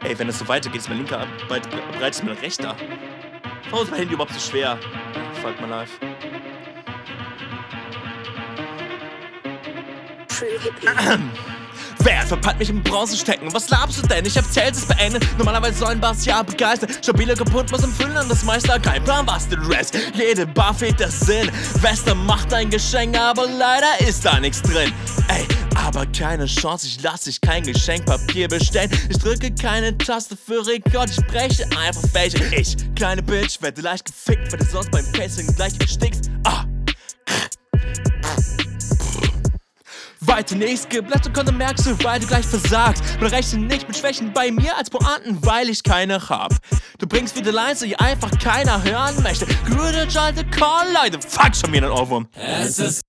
Ey, wenn das so weitergeht, ist mein linker breit ist mein rechter. Warum ist mein Handy überhaupt so schwer? Fuck my life. Wer verpackt mich im Bronze stecken? Was labst du denn? Ich hab Celsius beendet. Normalerweise sollen Bars ja begeistern. Stabile kaputt, muss im Füllen das Meister. Kein Plan, was der Rest. Jede Bar fehlt der Sinn. Western macht ein Geschenk, aber leider ist da nichts drin. Ey, aber keine Chance, ich lass dich kein Geschenkpapier bestellen. Ich drücke keine Taste für Rekord, ich breche einfach welche. Ich, kleine Bitch, werde leicht gefickt, weil du sonst beim Facing gleich erstickst. Weiter nichts geblättert und konnte merkst du, weil du gleich versagst. Man rechnet nicht mit Schwächen bei mir als Pointen, weil ich keine hab. Du bringst wieder Lines, die einfach keiner hören möchte. Grüne alte Call, Leute, fuck schon wieder ein Ohrwurm. Es ist